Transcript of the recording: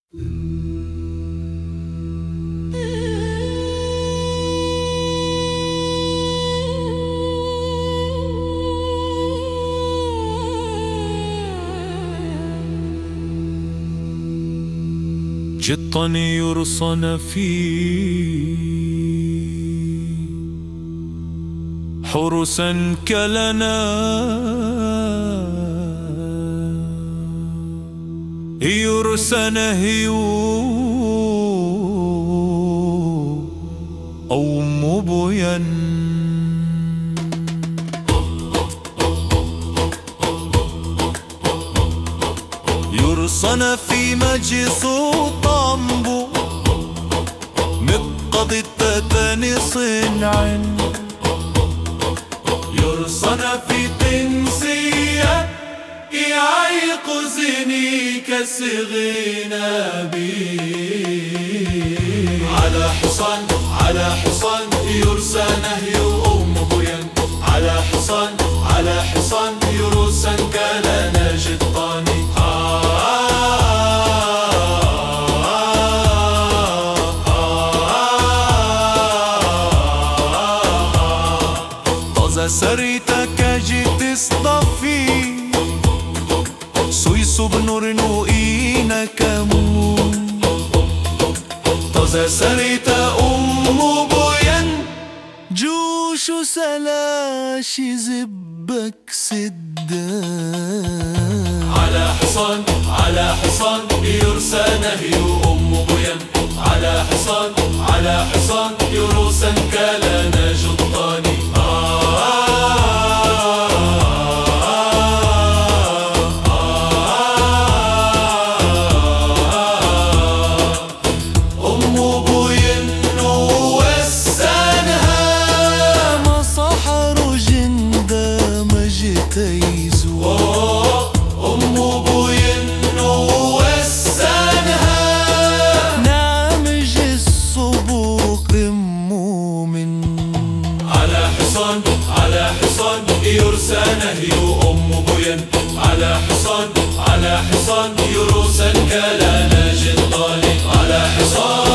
جطني يرصن في حرسا كلنا يرسن هيو أو مبين يرصن في مجلس طنبو مقض التتاني صنع يرصن في تنسية يعيقزني كسغينا بي على حصان يرسن هيو أم بيان على حصان يرسن كلنا جطاني سريتك جيت اصطفي سويس بنور نوئينك مون طازة سريت بوين جوش سلاشي زبك سدان على حصان يرسن هيو بوين على حصان يرسن كلنا جطاني على حصان يرسن هيو بوين على حصان يرسن كلنا جطاني على حصان